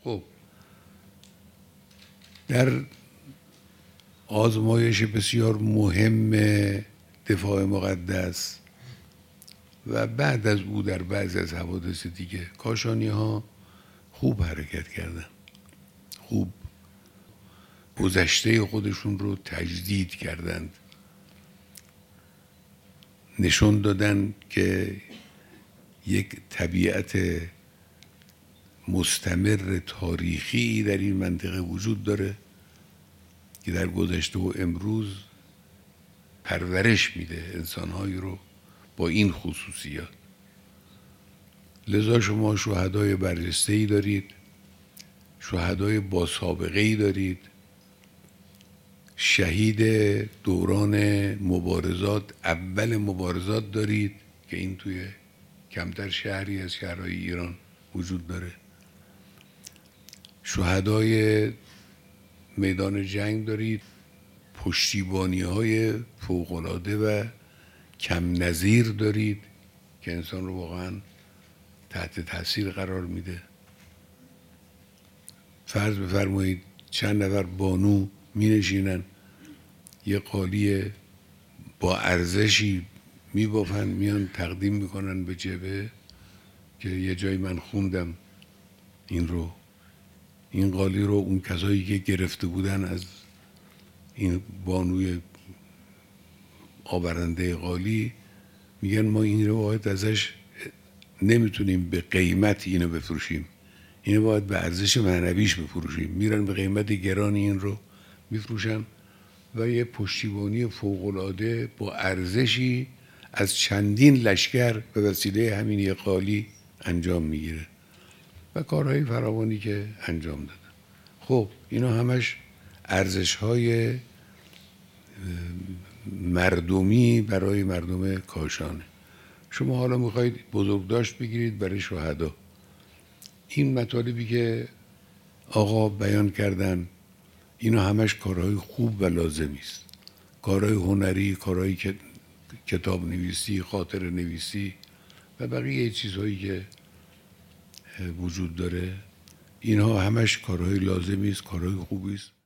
خب در آزمایش بسیار مهم دفاع مقدس و بعد از او در بعضی از حوادث دیگه کاشانی ها خوب حرکت کردن، خوب گذشته خودشون رو تجدید کردند، نشون دادن که یک طبیعت مستمر تاریخی در این منطقه وجود داره که در گذشته و امروز پرورش میده انسانهایی رو با این خصوصیات. لذا شما شهدای برجسته‌ای دارید، شهدای با سابقه‌ای دارید، شهید دوران مبارزات، اول مبارزات دارید که این توی کمتر شهری از شهرهای ایران وجود داره، شهدای میدان جنگ دارید، پشتیبانی‌های فوق‌العاده و کم نظیر دارید که انسان رو واقعا تحت تاثیر قرار میده. فرض بفرمایید چند نفر بانو می نشینن یه قالی با ارزشی می بافن، میان تقدیم میکنن به جبهه که یه جایی من خوندم این قالی رو اون کسایی که گرفته بودن از این بانوی آورنده قالی میگن ما این رو باید ازش نمیتونیم به قیمت اینو بفروشیم، اینو باید به ارزش معنویش بفروشیم. میرن به قیمت گران این رو میفروشن و یه پشتیبانی فوق‌العاده با ارزشی از چندین لشکر به وسیله همین یه قالی انجام میگیره و کارهای فراوانی که انجام دادن. خب اینا همش ارزش‌های مردمی برای مردم کاشانه. شما حالا میخواید بزرگداشت بگیرید برای شهدا. این مطالبی که آقا بیان کردن اینا همش کارهای خوب و لازمی است، کارهای هنری، کارهای کتاب نویسی، خاطر نویسی و بقیه چیزهایی که وجود داره، اینها همش کارهای لازمی است، کارهای خوبی است.